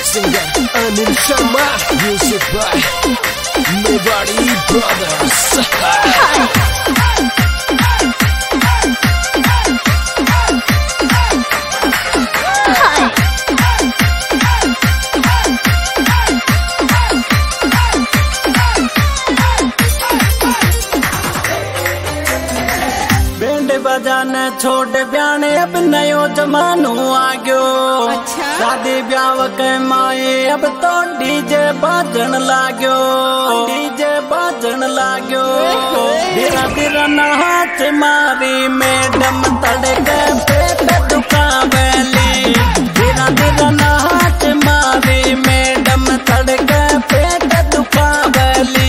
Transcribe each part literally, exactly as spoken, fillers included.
singer Anil Sharma, music by Mewari Brothers. बजाने छोड़ ब्याने अब नयो जमानो आ गयो। अच्छा? शादी ब्याह के माए अब तो डीजे बाजन लाग्यो, डीजे बाजन लाग्यो। धीरा धीरा नाच मारी मैडम तड़के पेट दुखावेली, धीरा धीरा नाच मारी मैडम तड़के पेट दुखावेली,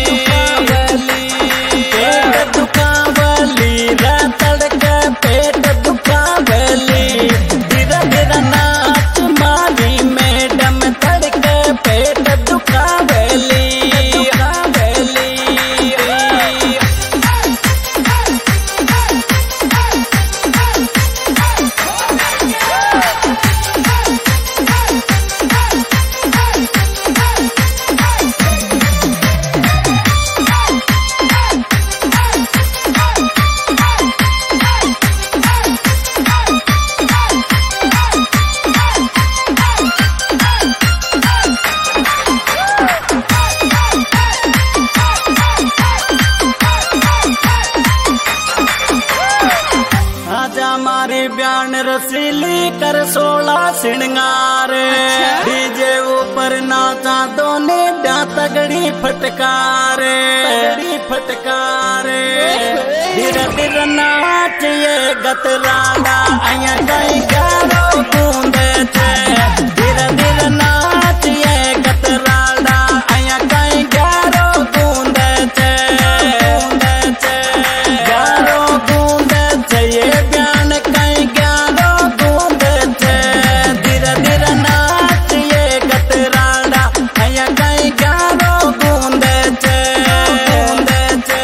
पेट दुखावेली रे तड़के पेट दुखावेली। धीरा धीरा नाच मारी मैडम तड़के पेट दुखावेली, दुखावेली। हमारी ब्यान रसीली कर सोला श्रृंगार। डीजे ऊपर नाचा दोने डा तगड़ी फटकार, तगड़ी फटकार। धीरे धीरे नाच ये गतराला आया कहीं गारो गूंदे थे। धीरे धीरे नाच ये गतराला आया कहीं गारो गूंदे थे, गूंदे थे, गारो गूंदे थे। ये ब्यान कहीं गारो गूंदे थे। धीरे धीरे नाच ये गतराला आया कहीं गारो गूंदे थे, गूंदे थे।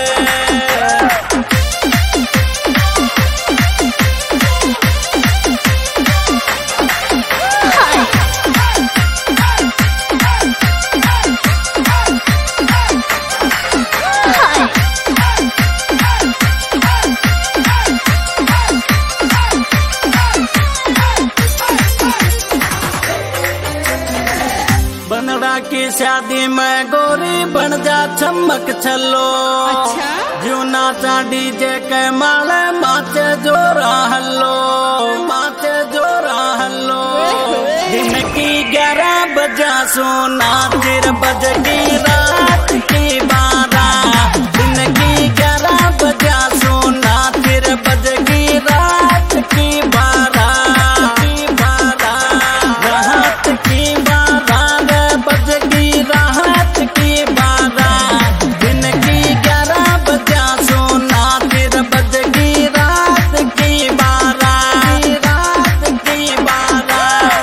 बनड़ा की शादी में गोरी बन जा चमक छलो। अच्छा? जू नाचा डीजे के माले माचे जोरा हल्लो, माचे जोरा हल्लो। दिन की ग्यारह बजा सोना फिर बजगी रात की बारह। दिन की ग्यारह बजा सोना फिर बजगी रात की बारह, की बारह, रात की बारह बजगी रात की बारह। दिन की ग्यारह बजा सोना फिर बजगी रात की बारह, रात की बारह।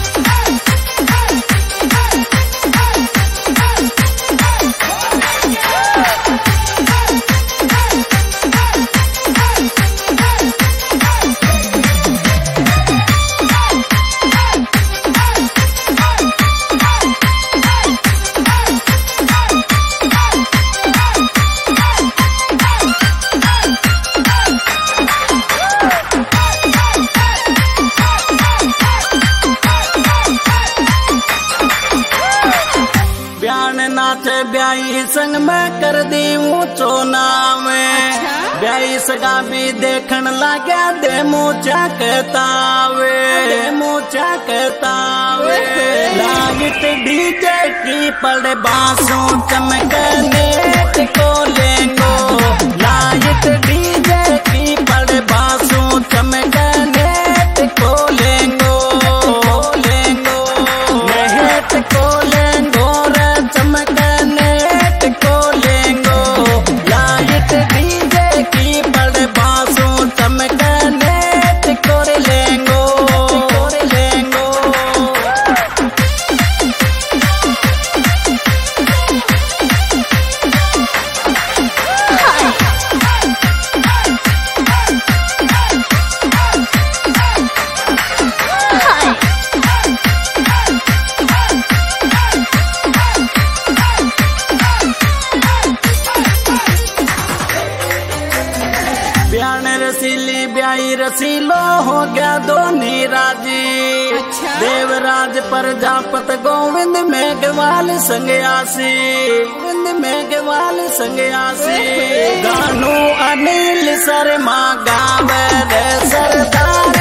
ब्यान नाच ब्याई संग में कर दी ऊंचो नाम। ब्याई सगा भी देखन लाग्या दे मुँचा कहतावे, दे मुँचा कहतावे। लाइट डीजे की पड़े बांसों चमकने को लेंगो। लाइट डीजे की पड़े बांसों चमकने को लेंगो, लेंगो नेट को लेंगो रे चमकने को लेंगो। लाइट डीजे की बड़े बांसों चमकने को लेंगो, को लेंगो। हो गया दोनी राजी। अच्छा। देवराज प्रजापत गोविंद मेघवाल संग आसी, गोविंद मेघवाल संग आसी। गानू अनिल शर्मा गावे रे सरदार